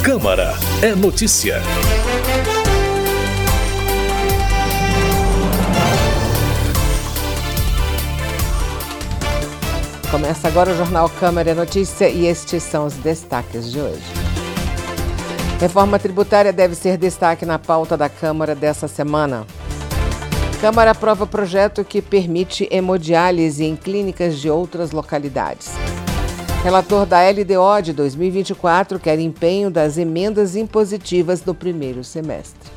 Câmara é notícia. Começa agora o Jornal Câmara é Notícia e estes são os destaques de hoje. Reforma tributária deve ser destaque na pauta da Câmara dessa semana. Câmara aprova projeto que permite hemodiálise em clínicas de outras localidades. Relator da LDO de 2024 quer empenho das emendas impositivas do primeiro semestre.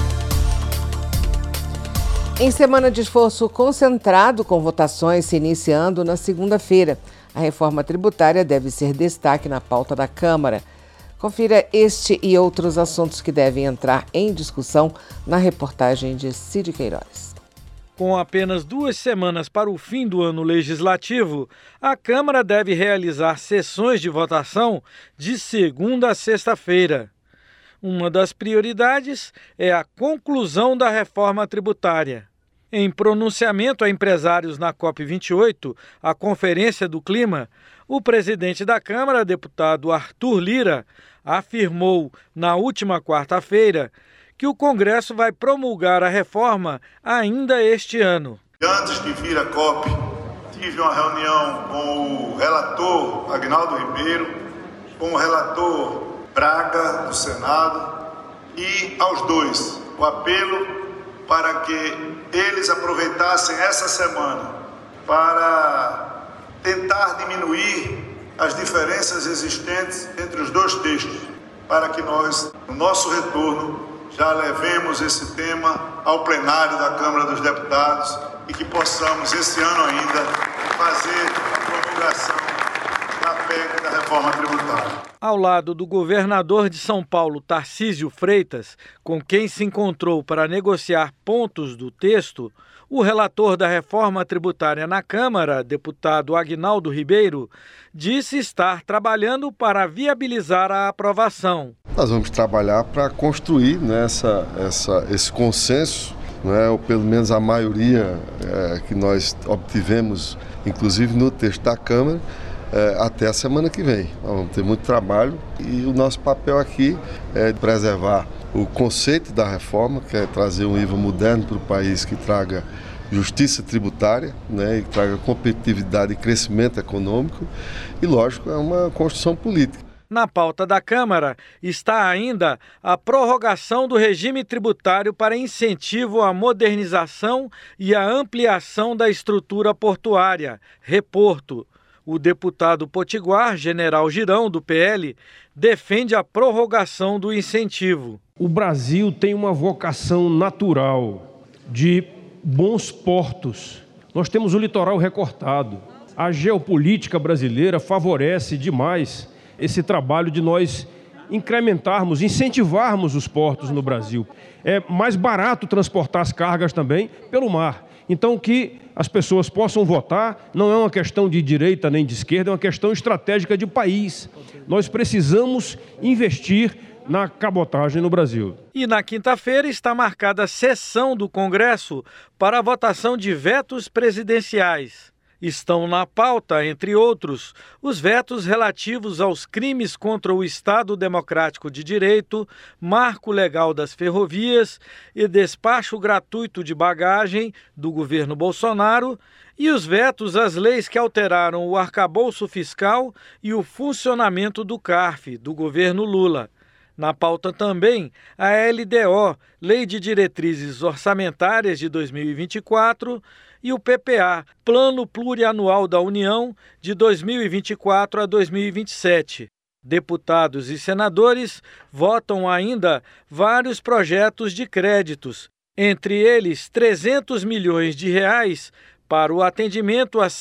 Em semana de esforço concentrado, com votações se iniciando na segunda-feira, a reforma tributária deve ser destaque na pauta da Câmara. Confira este e outros assuntos que devem entrar em discussão na reportagem de Cid Queiroz. Com apenas 2 semanas para o fim do ano legislativo, a Câmara deve realizar sessões de votação de segunda a sexta-feira. Uma das prioridades é a conclusão da reforma tributária. Em pronunciamento a empresários na COP28, a Conferência do Clima, o presidente da Câmara, deputado Arthur Lira, afirmou na última quarta-feira que o Congresso vai promulgar a reforma ainda este ano. Antes de vir à COP, tive uma reunião com o relator Aguinaldo Ribeiro, com o relator Braga, do Senado, e aos dois o apelo para que eles aproveitassem essa semana para tentar diminuir as diferenças existentes entre os dois textos, para que nós, no nosso retorno, já levemos esse tema ao plenário da Câmara dos Deputados e que possamos, esse ano ainda, fazer a promulgação da PEC da reforma tributária. Ao lado do governador de São Paulo, Tarcísio Freitas, com quem se encontrou para negociar pontos do texto, o relator da reforma tributária na Câmara, deputado Aguinaldo Ribeiro, disse estar trabalhando para viabilizar a aprovação. Nós vamos trabalhar para construir, né, esse consenso, né, ou pelo menos a maioria que nós obtivemos, inclusive no texto da Câmara, até a semana que vem. Nós vamos ter muito trabalho e o nosso papel aqui é preservar o conceito da reforma, que é trazer um IVA moderno para o país que traga justiça tributária, né, e que traga competitividade e crescimento econômico e, lógico, é uma construção política. Na pauta da Câmara está ainda a prorrogação do regime tributário para incentivo à modernização e à ampliação da estrutura portuária, Reporto. O deputado potiguar, General Girão, do PL, defende a prorrogação do incentivo. O Brasil tem uma vocação natural de bons portos. Nós temos o litoral recortado. A geopolítica brasileira favorece demais esse trabalho de nós incrementarmos, incentivarmos os portos no Brasil. É mais barato transportar as cargas também pelo mar. Então, que as pessoas possam votar não é uma questão de direita nem de esquerda, é uma questão estratégica de país. Nós precisamos investir na cabotagem no Brasil. E na quinta-feira está marcada a sessão do Congresso para a votação de vetos presidenciais. Estão na pauta, entre outros, os vetos relativos aos crimes contra o Estado Democrático de Direito, marco legal das ferrovias e despacho gratuito de bagagem do governo Bolsonaro e os vetos às leis que alteraram o arcabouço fiscal e o funcionamento do CARF, do governo Lula. Na pauta também a LDO, Lei de Diretrizes Orçamentárias de 2024, e o PPA, Plano Plurianual da União de 2024 a 2027. Deputados e senadores votam ainda vários projetos de créditos, entre eles 300 milhões de reais para o atendimento a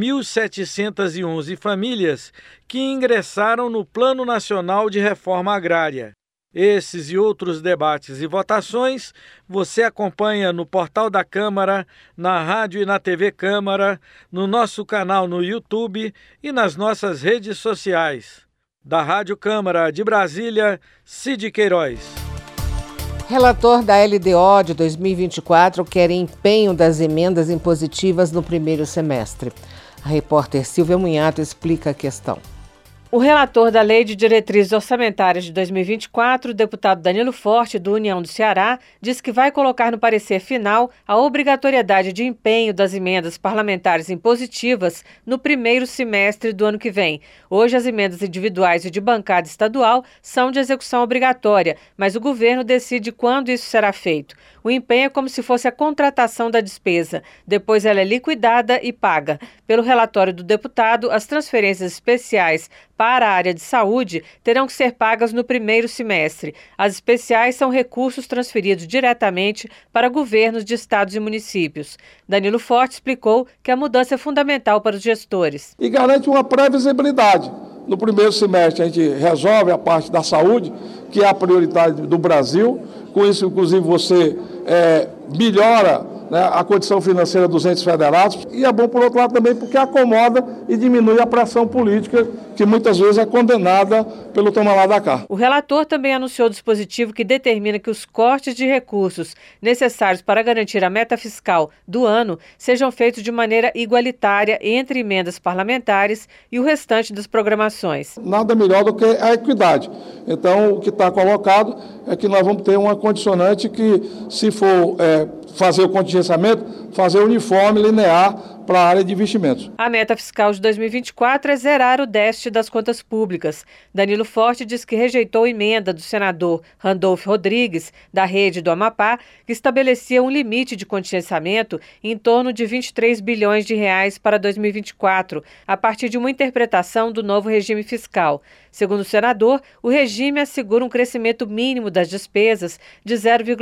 5.711 famílias que ingressaram no Plano Nacional de Reforma Agrária. Esses e outros debates e votações você acompanha no portal da Câmara, na rádio e na TV Câmara, no nosso canal no YouTube e nas nossas redes sociais. Da Rádio Câmara de Brasília, Cid Queiroz. Relator da LDO de 2024 quer empenho das emendas impositivas no primeiro semestre. A repórter Silvia Munhato explica a questão. O relator da Lei de Diretrizes Orçamentárias de 2024, o deputado Danilo Forte, do União do Ceará, diz que vai colocar no parecer final a obrigatoriedade de empenho das emendas parlamentares impositivas no primeiro semestre do ano que vem. Hoje, as emendas individuais e de bancada estadual são de execução obrigatória, mas o governo decide quando isso será feito. O empenho é como se fosse a contratação da despesa. Depois ela é liquidada e paga. Pelo relatório do deputado, as transferências especiais para a área de saúde terão que ser pagas no primeiro semestre. As especiais são recursos transferidos diretamente para governos de estados e municípios. Danilo Forte explicou que a mudança é fundamental para os gestores. E garante uma previsibilidade. No primeiro semestre a gente resolve a parte da saúde, que é a prioridade do Brasil. Com isso, inclusive, você melhora, né, a condição financeira dos entes federados. E é bom, por outro lado, também porque acomoda e diminui a pressão política, que muitas vezes é condenada pelo toma lá da cá. O relator também anunciou o dispositivo que determina que os cortes de recursos necessários para garantir a meta fiscal do ano sejam feitos de maneira igualitária entre emendas parlamentares e o restante das programações. Nada melhor do que a equidade. Então, o que está colocado é que nós vamos ter uma condicionante que, se for fazer o contingenciamento, fazer uniforme, linear para a área de investimentos. A meta fiscal de 2024 é zerar o déficit das contas públicas. Danilo Forte diz que rejeitou a emenda do senador Randolfo Rodrigues, da Rede do Amapá, que estabelecia um limite de contingenciamento em torno de 23 bilhões de reais para 2024, a partir de uma interpretação do novo regime fiscal. Segundo o senador, o regime assegura um crescimento mínimo das despesas de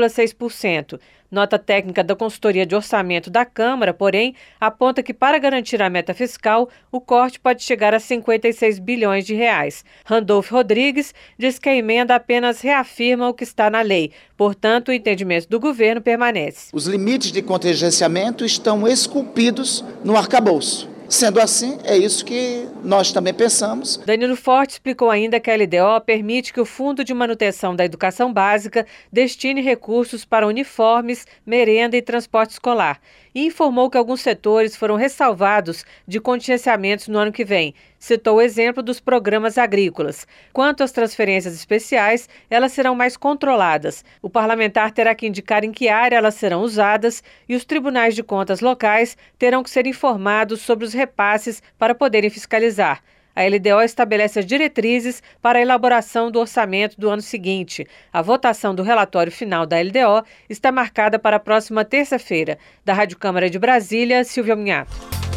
0,6%. Nota técnica da Consultoria de Orçamento da Câmara, porém, aponta que para garantir a meta fiscal, o corte pode chegar a 56 bilhões de reais. Randolfo Rodrigues diz que a emenda apenas reafirma o que está na lei. Portanto, o entendimento do governo permanece. Os limites de contingenciamento estão esculpidos no arcabouço. Sendo assim, é isso que nós também pensamos. Danilo Forte explicou ainda que a LDO permite que o Fundo de Manutenção da Educação Básica destine recursos para uniformes, merenda e transporte escolar. E informou que alguns setores foram ressalvados de contingenciamentos no ano que vem. Citou o exemplo dos programas agrícolas. Quanto às transferências especiais, elas serão mais controladas. O parlamentar terá que indicar em que área elas serão usadas e os tribunais de contas locais terão que ser informados sobre os repasses para poderem fiscalizar. A LDO estabelece as diretrizes para a elaboração do orçamento do ano seguinte. A votação do relatório final da LDO está marcada para a próxima terça-feira. Da Rádio Câmara de Brasília, Silvia Minhato.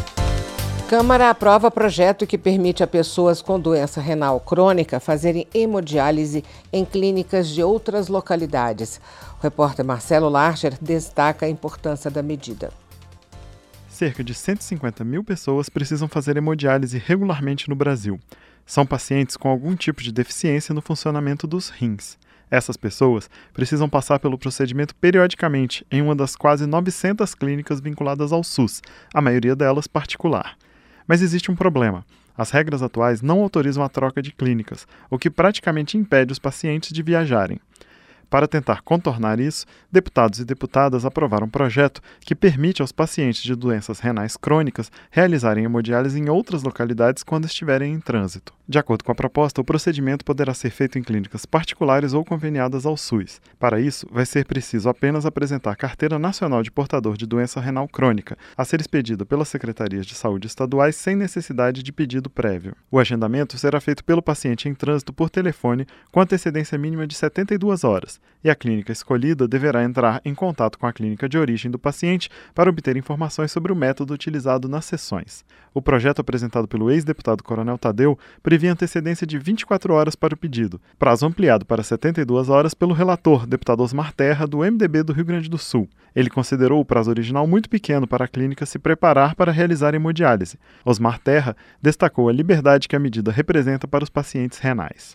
Câmara aprova projeto que permite a pessoas com doença renal crônica fazerem hemodiálise em clínicas de outras localidades. O repórter Marcelo Larcher destaca a importância da medida. Cerca de 150 mil pessoas precisam fazer hemodiálise regularmente no Brasil. São pacientes com algum tipo de deficiência no funcionamento dos rins. Essas pessoas precisam passar pelo procedimento periodicamente em uma das quase 900 clínicas vinculadas ao SUS, a maioria delas particular. Mas existe um problema. As regras atuais não autorizam a troca de clínicas, o que praticamente impede os pacientes de viajarem. Para tentar contornar isso, deputados e deputadas aprovaram um projeto que permite aos pacientes de doenças renais crônicas realizarem hemodiálise em outras localidades quando estiverem em trânsito. De acordo com a proposta, o procedimento poderá ser feito em clínicas particulares ou conveniadas ao SUS. Para isso, vai ser preciso apenas apresentar Carteira Nacional de Portador de Doença Renal Crônica, a ser expedida pelas Secretarias de Saúde estaduais sem necessidade de pedido prévio. O agendamento será feito pelo paciente em trânsito por telefone com antecedência mínima de 72 horas. E a clínica escolhida deverá entrar em contato com a clínica de origem do paciente para obter informações sobre o método utilizado nas sessões. O projeto apresentado pelo ex-deputado Coronel Tadeu previa antecedência de 24 horas para o pedido, prazo ampliado para 72 horas pelo relator, deputado Osmar Terra, do MDB do Rio Grande do Sul. Ele considerou o prazo original muito pequeno para a clínica se preparar para realizar hemodiálise. Osmar Terra destacou a liberdade que a medida representa para os pacientes renais.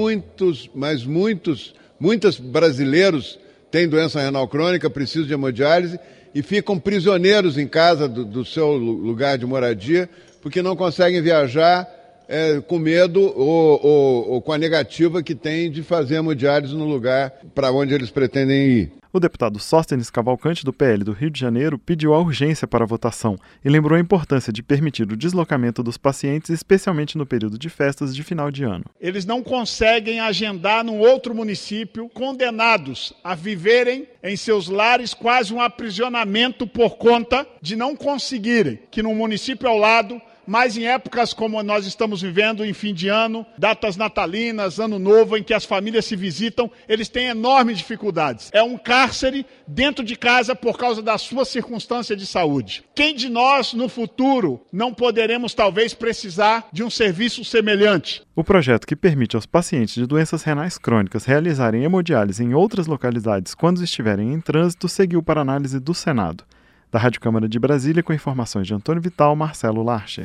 Muitos brasileiros têm doença renal crônica, precisam de hemodiálise e ficam prisioneiros em casa do seu lugar de moradia porque não conseguem viajar com medo ou com a negativa que tem de fazer hemodiálise no lugar para onde eles pretendem ir. O deputado Sóstenes Cavalcante, do PL do Rio de Janeiro, pediu a urgência para a votação e lembrou a importância de permitir o deslocamento dos pacientes, especialmente no período de festas de final de ano. Eles não conseguem agendar num outro município, condenados a viverem em seus lares quase um aprisionamento por conta de não conseguirem que no município ao lado, mas em épocas como nós estamos vivendo, em fim de ano, datas natalinas, ano novo, em que as famílias se visitam, eles têm enormes dificuldades. É um cárcere dentro de casa por causa da sua circunstância de saúde. Quem de nós, no futuro, não poderemos talvez precisar de um serviço semelhante? O projeto que permite aos pacientes de doenças renais crônicas realizarem hemodiálise em outras localidades quando estiverem em trânsito seguiu para análise do Senado. Da Rádio Câmara de Brasília, com informações de Antônio Vital, Marcelo Larcher.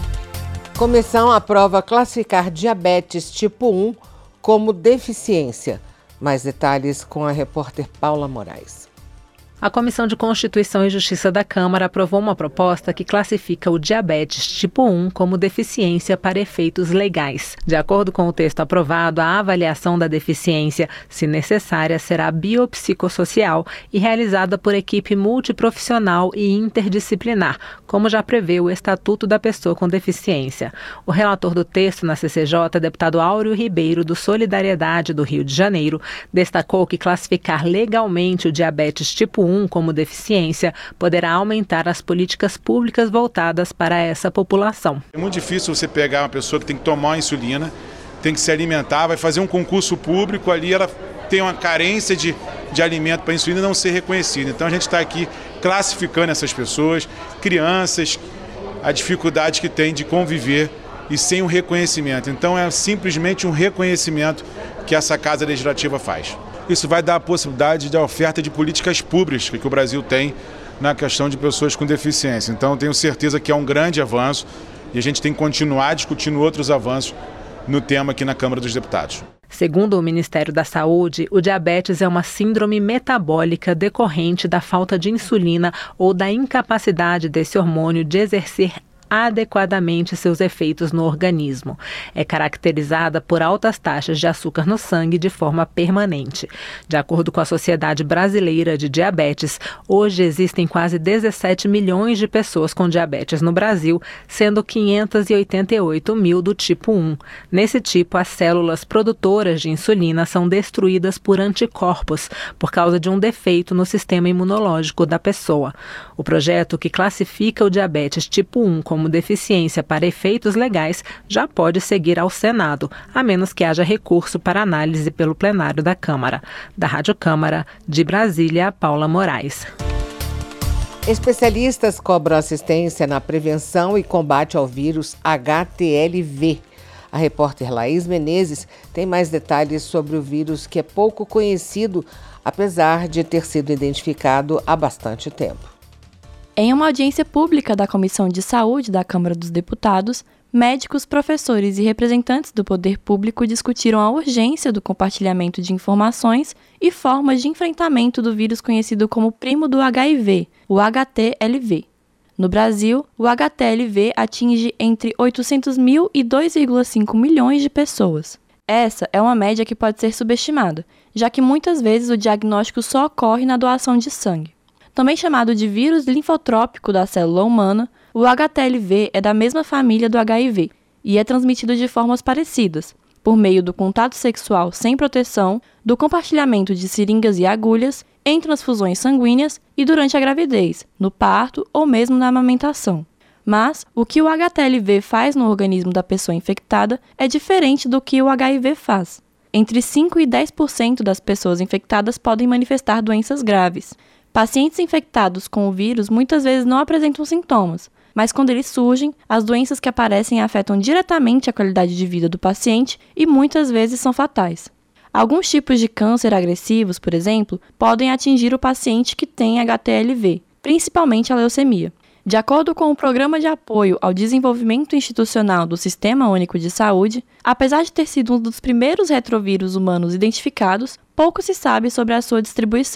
Comissão aprova classificar diabetes tipo 1 como deficiência. Mais detalhes com a repórter Paula Moraes. A Comissão de Constituição e Justiça da Câmara aprovou uma proposta que classifica o diabetes tipo 1 como deficiência para efeitos legais. De acordo com o texto aprovado, a avaliação da deficiência, se necessária, será biopsicossocial e realizada por equipe multiprofissional e interdisciplinar, como já prevê o Estatuto da Pessoa com Deficiência. O relator do texto na CCJ, deputado Áureo Ribeiro, do Solidariedade do Rio de Janeiro, destacou que classificar legalmente o diabetes tipo 1 como deficiência poderá aumentar as políticas públicas voltadas para essa população. É muito difícil você pegar uma pessoa que tem que tomar uma insulina, tem que se alimentar, vai fazer um concurso público, ali ela tem uma carência de alimento para a insulina e não ser reconhecida. Então a gente está aqui classificando essas pessoas, crianças, a dificuldade que tem de conviver e sem um reconhecimento. Então é simplesmente um reconhecimento que essa Casa Legislativa faz. Isso vai dar a possibilidade da oferta de políticas públicas que o Brasil tem na questão de pessoas com deficiência. Então, tenho certeza que é um grande avanço e a gente tem que continuar discutindo outros avanços no tema aqui na Câmara dos Deputados. Segundo o Ministério da Saúde, o diabetes é uma síndrome metabólica decorrente da falta de insulina ou da incapacidade desse hormônio de exercer adequadamente seus efeitos no organismo. É caracterizada por altas taxas de açúcar no sangue de forma permanente. De acordo com a Sociedade Brasileira de Diabetes, hoje existem quase 17 milhões de pessoas com diabetes no Brasil, sendo 588 mil do tipo 1. Nesse tipo, as células produtoras de insulina são destruídas por anticorpos, por causa de um defeito no sistema imunológico da pessoa. O projeto que classifica o diabetes tipo 1 como deficiência para efeitos legais já pode seguir ao Senado, a menos que haja recurso para análise pelo plenário da Câmara. Da Rádio Câmara, de Brasília, Paula Moraes. Especialistas cobram assistência na prevenção e combate ao vírus HTLV. A repórter Laís Menezes tem mais detalhes sobre o vírus que é pouco conhecido, apesar de ter sido identificado há bastante tempo. Em uma audiência pública da Comissão de Saúde da Câmara dos Deputados, médicos, professores e representantes do poder público discutiram a urgência do compartilhamento de informações e formas de enfrentamento do vírus conhecido como primo do HIV, o HTLV. No Brasil, o HTLV atinge entre 800 mil e 2,5 milhões de pessoas. Essa é uma média que pode ser subestimada, já que muitas vezes o diagnóstico só ocorre na doação de sangue. Também chamado de vírus linfotrópico da célula humana, o HTLV é da mesma família do HIV e é transmitido de formas parecidas, por meio do contato sexual sem proteção, do compartilhamento de seringas e agulhas, em transfusões sanguíneas e durante a gravidez, no parto ou mesmo na amamentação. Mas o que o HTLV faz no organismo da pessoa infectada é diferente do que o HIV faz. Entre 5% e 10% das pessoas infectadas podem manifestar doenças graves. Pacientes infectados com o vírus muitas vezes não apresentam sintomas, mas quando eles surgem, as doenças que aparecem afetam diretamente a qualidade de vida do paciente e muitas vezes são fatais. Alguns tipos de câncer agressivos, por exemplo, podem atingir o paciente que tem HTLV, principalmente a leucemia. De acordo com o Programa de Apoio ao Desenvolvimento Institucional do Sistema Único de Saúde, apesar de ter sido um dos primeiros retrovírus humanos identificados, pouco se sabe sobre a sua distribuição.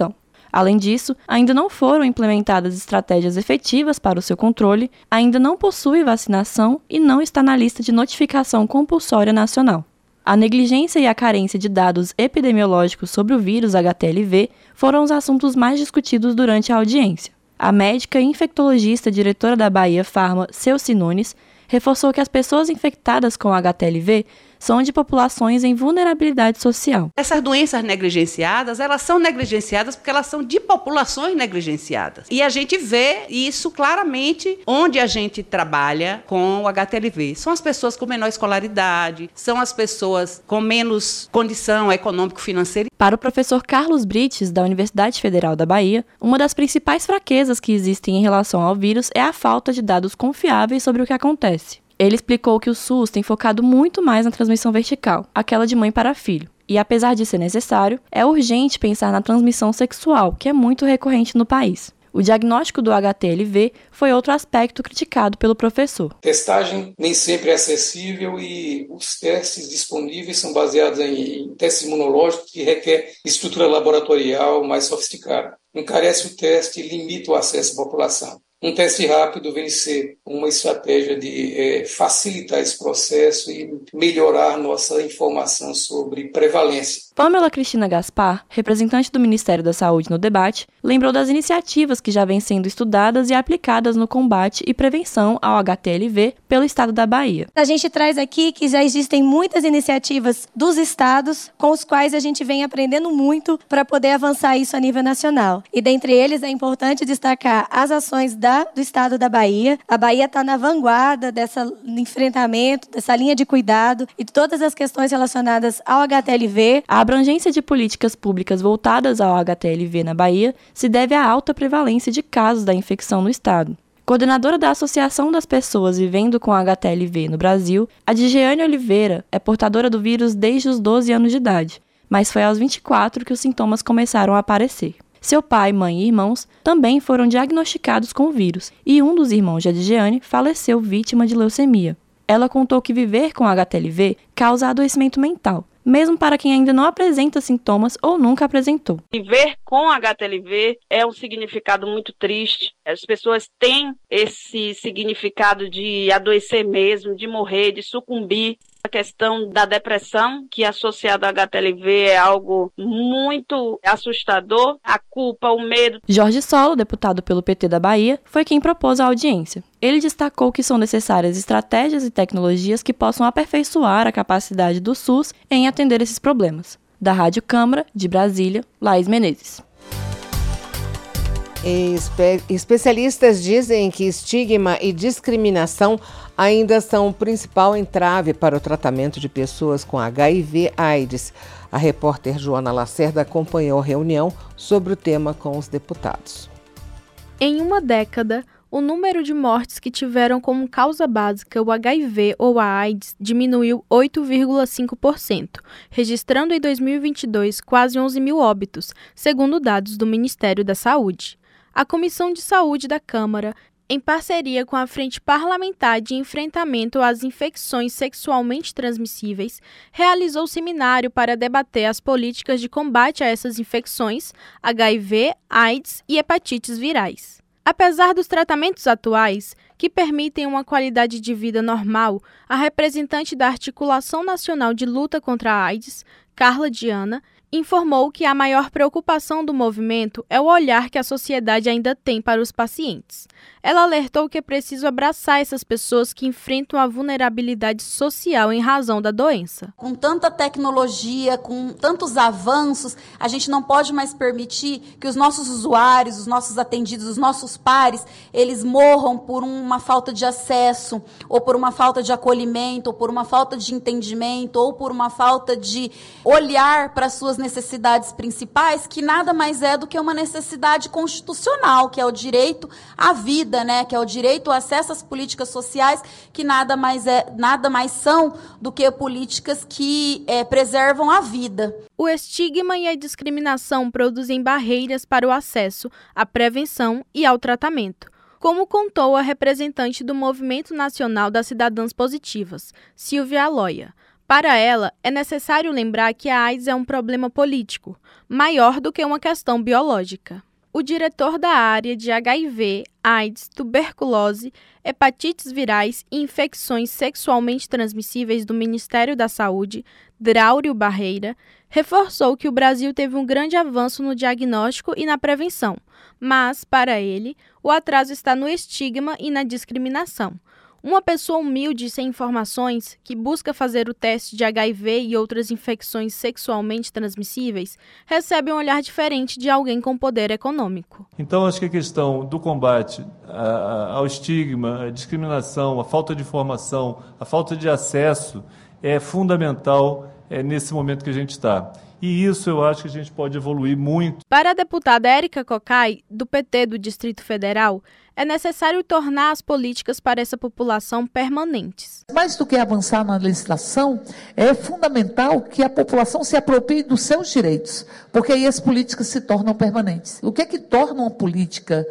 Além disso, ainda não foram implementadas estratégias efetivas para o seu controle, ainda não possui vacinação e não está na lista de notificação compulsória nacional. A negligência e a carência de dados epidemiológicos sobre o vírus HTLV foram os assuntos mais discutidos durante a audiência. A médica e infectologista diretora da Bahia Pharma, Ceuci Nunes, reforçou que as pessoas infectadas com HTLV são de populações em vulnerabilidade social. Essas doenças negligenciadas, elas são negligenciadas porque elas são de populações negligenciadas. E a gente vê isso claramente onde a gente trabalha com o HTLV. São as pessoas com menor escolaridade, são as pessoas com menos condição econômico-financeira. Para o professor Carlos Brites, da Universidade Federal da Bahia, uma das principais fraquezas que existem em relação ao vírus é a falta de dados confiáveis sobre o que acontece. Ele explicou que o SUS tem focado muito mais na transmissão vertical, aquela de mãe para filho. E apesar de ser necessário, é urgente pensar na transmissão sexual, que é muito recorrente no país. O diagnóstico do HTLV foi outro aspecto criticado pelo professor. Testagem nem sempre é acessível e os testes disponíveis são baseados em testes imunológicos que requer estrutura laboratorial mais sofisticada. Encarece o teste e limita o acesso à população. Um teste rápido vem ser uma estratégia de facilitar esse processo e melhorar nossa informação sobre prevalência. Pamela Cristina Gaspar, representante do Ministério da Saúde no debate, lembrou das iniciativas que já vêm sendo estudadas e aplicadas no combate e prevenção ao HTLV pelo estado da Bahia. A gente traz aqui que já existem muitas iniciativas dos estados com os quais a gente vem aprendendo muito para poder avançar isso a nível nacional. E dentre eles é importante destacar as ações do estado da Bahia. A Bahia está na vanguarda desse enfrentamento, dessa linha de cuidado e de todas as questões relacionadas ao HTLV. A abrangência de políticas públicas voltadas ao HTLV na Bahia se deve à alta prevalência de casos da infecção no estado. Coordenadora da Associação das Pessoas Vivendo com HTLV no Brasil, a Dijeane Oliveira é portadora do vírus desde os 12 anos de idade, mas foi aos 24 que os sintomas começaram a aparecer. Seu pai, mãe e irmãos também foram diagnosticados com o vírus, e um dos irmãos de Dijeane faleceu vítima de leucemia. Ela contou que viver com HTLV causa adoecimento mental, mesmo para quem ainda não apresenta sintomas ou nunca apresentou. Viver com HTLV é um significado muito triste. As pessoas têm esse significado de adoecer mesmo, de morrer, de sucumbir. A questão da depressão, que associada ao HTLV é algo muito assustador, a culpa, o medo. Jorge Solo, deputado pelo PT da Bahia, foi quem propôs a audiência. Ele destacou que são necessárias estratégias e tecnologias que possam aperfeiçoar a capacidade do SUS em atender esses problemas. Da Rádio Câmara, de Brasília, Laís Menezes. Especialistas dizem que estigma e discriminação ainda são o principal entrave para o tratamento de pessoas com HIV/AIDS. A repórter Joana Lacerda acompanhou a reunião sobre o tema com os deputados. Em uma década, o número de mortes que tiveram como causa básica o HIV ou a AIDS diminuiu 8,5%, registrando em 2022 quase 11 mil óbitos, segundo dados do Ministério da Saúde. A Comissão de Saúde da Câmara, em parceria com a Frente Parlamentar de Enfrentamento às Infecções Sexualmente Transmissíveis, realizou seminário para debater as políticas de combate a essas infecções, HIV, AIDS e hepatites virais. Apesar dos tratamentos atuais, que permitem uma qualidade de vida normal, a representante da Articulação Nacional de Luta contra a AIDS, Carla Diana, informou que a maior preocupação do movimento é o olhar que a sociedade ainda tem para os pacientes. Ela alertou que é preciso abraçar essas pessoas que enfrentam a vulnerabilidade social em razão da doença. Com tanta tecnologia, com tantos avanços, a gente não pode mais permitir que os nossos usuários, os nossos atendidos, os nossos pares, eles morram por uma falta de acesso, ou por uma falta de acolhimento, ou por uma falta de entendimento, ou por uma falta de olhar para as suas necessidades principais, que nada mais é do que uma necessidade constitucional, que é o direito à vida, né? Que é o direito ao acesso às políticas sociais, que nada mais são do que políticas que preservam a vida. O estigma e a discriminação produzem barreiras para o acesso, à prevenção e ao tratamento, como contou a representante do Movimento Nacional das Cidadãs Positivas, Silvia Aloia. Para ela, é necessário lembrar que a AIDS é um problema político, maior do que uma questão biológica. O diretor da área de HIV, AIDS, tuberculose, hepatites virais e infecções sexualmente transmissíveis do Ministério da Saúde, Draúrio Barreira, reforçou que o Brasil teve um grande avanço no diagnóstico e na prevenção, mas, para ele, o atraso está no estigma e na discriminação. Uma pessoa humilde e sem informações, que busca fazer o teste de HIV e outras infecções sexualmente transmissíveis, recebe um olhar diferente de alguém com poder econômico. Então, acho que a questão do combate ao estigma, à discriminação, à falta de informação, à falta de acesso é fundamental nesse momento que a gente está. E isso eu acho que a gente pode evoluir muito. Para a deputada Érica Cocai, do PT do Distrito Federal, é necessário tornar as políticas para essa população permanentes. Mais do que avançar na legislação, é fundamental que a população se aproprie dos seus direitos, porque aí as políticas se tornam permanentes. O que é que torna uma política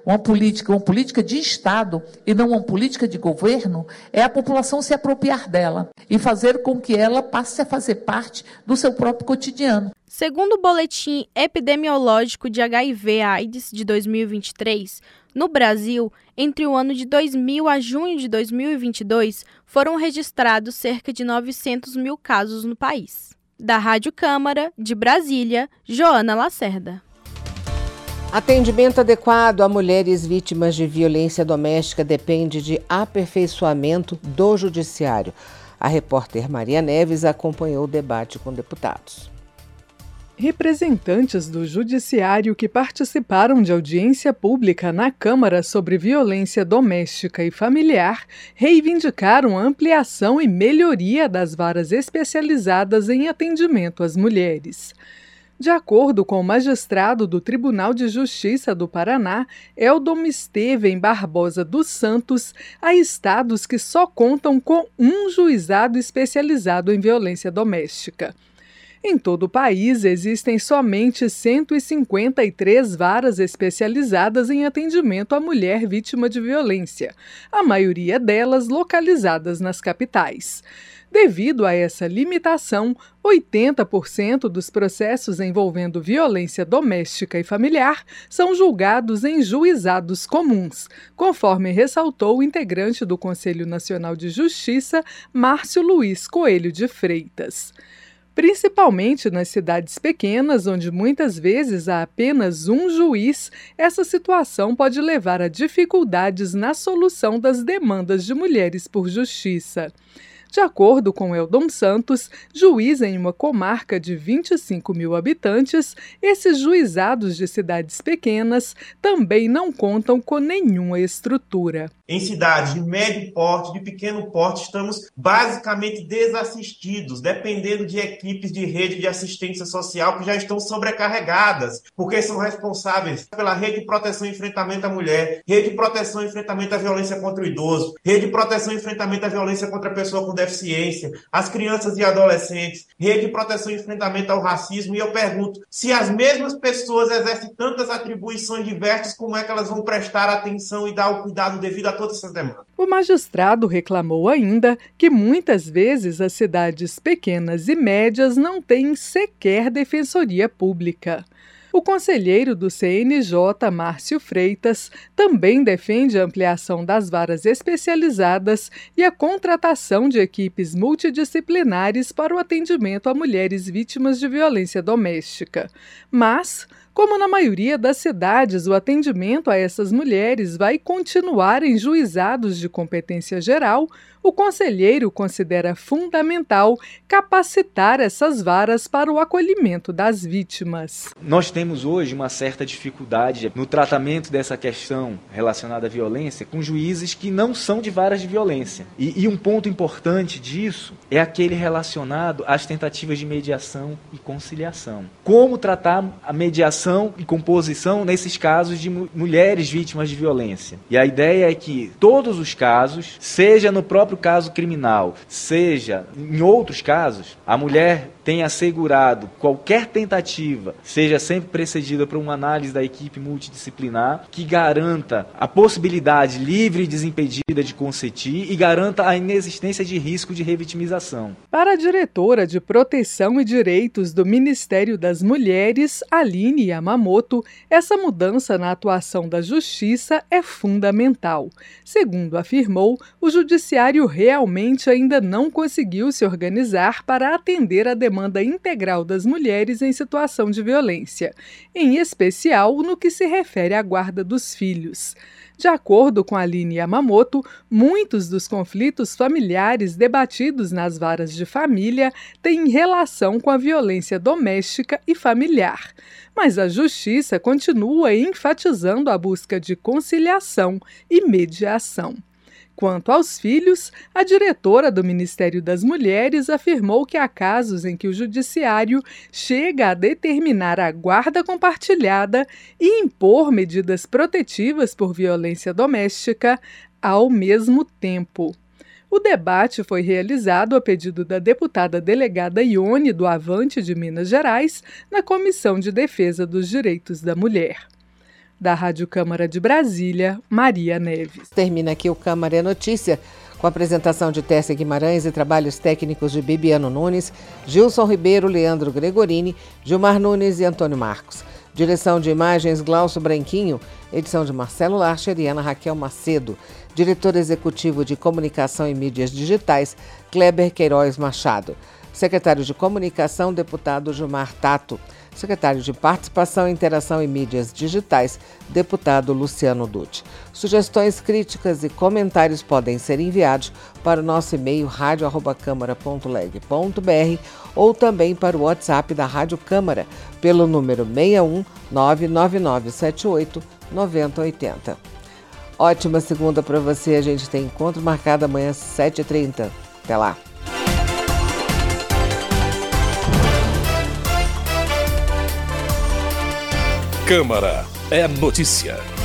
de Estado e não uma política de governo, é a população se apropriar dela e fazer com que ela passe a fazer parte do seu próprio cotidiano. Segundo o Boletim Epidemiológico de HIV/AIDS de 2023, no Brasil, entre o ano de 2000 a junho de 2022, foram registrados cerca de 900 mil casos no país. Da Rádio Câmara, de Brasília, Joana Lacerda. Atendimento adequado a mulheres vítimas de violência doméstica depende de aperfeiçoamento do Judiciário. A repórter Maria Neves acompanhou o debate com deputados. Representantes do Judiciário que participaram de audiência pública na Câmara sobre violência doméstica e familiar reivindicaram a ampliação e melhoria das varas especializadas em atendimento às mulheres. De acordo com o magistrado do Tribunal de Justiça do Paraná, Eldon Esteven Barbosa dos Santos, há estados que só contam com um juizado especializado em violência doméstica. Em todo o país, existem somente 153 varas especializadas em atendimento à mulher vítima de violência, a maioria delas localizadas nas capitais. Devido a essa limitação, 80% dos processos envolvendo violência doméstica e familiar são julgados em juizados comuns, conforme ressaltou o integrante do Conselho Nacional de Justiça, Márcio Luiz Coelho de Freitas. Principalmente nas cidades pequenas, onde muitas vezes há apenas um juiz, essa situação pode levar a dificuldades na solução das demandas de mulheres por justiça. De acordo com Eldon Santos, juiz em uma comarca de 25 mil habitantes, esses juizados de cidades pequenas também não contam com nenhuma estrutura. Em cidades de médio porte, de pequeno porte, estamos basicamente desassistidos, dependendo de equipes de rede de assistência social que já estão sobrecarregadas, porque são responsáveis pela rede de proteção e enfrentamento à mulher, rede de proteção e enfrentamento à violência contra o idoso, rede de proteção e enfrentamento à violência contra a pessoa com deficiência, as crianças e adolescentes, rede de proteção e enfrentamento ao racismo, e eu pergunto, se as mesmas pessoas exercem tantas atribuições diversas, como é que elas vão prestar atenção e dar o cuidado devido a todas essas demandas? O magistrado reclamou ainda que muitas vezes as cidades pequenas e médias não têm sequer defensoria pública. O conselheiro do CNJ, Márcio Freitas, também defende a ampliação das varas especializadas e a contratação de equipes multidisciplinares para o atendimento a mulheres vítimas de violência doméstica. Mas, como na maioria das cidades, o atendimento a essas mulheres vai continuar em juizados de competência geral, o conselheiro considera fundamental capacitar essas varas para o acolhimento das vítimas. Nós temos hoje uma certa dificuldade no tratamento dessa questão relacionada à violência com juízes que não são de varas de violência. E um ponto importante disso é aquele relacionado às tentativas de mediação e conciliação. Como tratar a mediação seleção e composição nesses casos de mulheres vítimas de violência. E a ideia é que todos os casos, seja no próprio caso criminal, seja em outros casos, a mulher tenha assegurado qualquer tentativa, seja sempre precedida por uma análise da equipe multidisciplinar, que garanta a possibilidade livre e desimpedida de consentir e garanta a inexistência de risco de revitimização. Para a diretora de Proteção e Direitos do Ministério das Mulheres, Aline Yamamoto, essa mudança na atuação da Justiça é fundamental. Segundo afirmou, o Judiciário realmente ainda não conseguiu se organizar para atender a demanda integral das mulheres em situação de violência, em especial no que se refere à guarda dos filhos. De acordo com Aline Yamamoto, muitos dos conflitos familiares debatidos nas varas de família têm relação com a violência doméstica e familiar. Mas a Justiça continua enfatizando a busca de conciliação e mediação. Quanto aos filhos, a diretora do Ministério das Mulheres afirmou que há casos em que o Judiciário chega a determinar a guarda compartilhada e impor medidas protetivas por violência doméstica ao mesmo tempo. O debate foi realizado a pedido da deputada delegada Ione do Avante de Minas Gerais na Comissão de Defesa dos Direitos da Mulher. Da Rádio Câmara de Brasília, Maria Neves. Termina aqui o Câmara é Notícia, com a apresentação de Tércia Guimarães e trabalhos técnicos de Bibiano Nunes, Gilson Ribeiro, Leandro Gregorini, Gilmar Nunes e Antônio Marcos. Direção de imagens, Glaucio Branquinho. Edição de Marcelo Larcher e Ana Raquel Macedo. Diretor executivo de Comunicação e Mídias Digitais, Kleber Queiroz Machado. Secretário de Comunicação, deputado Gilmar Tato. Secretário de Participação, Interação e Mídias Digitais, deputado Luciano Dutti. Sugestões, críticas e comentários podem ser enviados para o nosso e-mail radio@câmara.leg.br ou também para o WhatsApp da Rádio Câmara, pelo número 61 99978 9080. Ótima segunda para você, a gente tem encontro marcado amanhã às 7h30. Até lá! Câmara é notícia.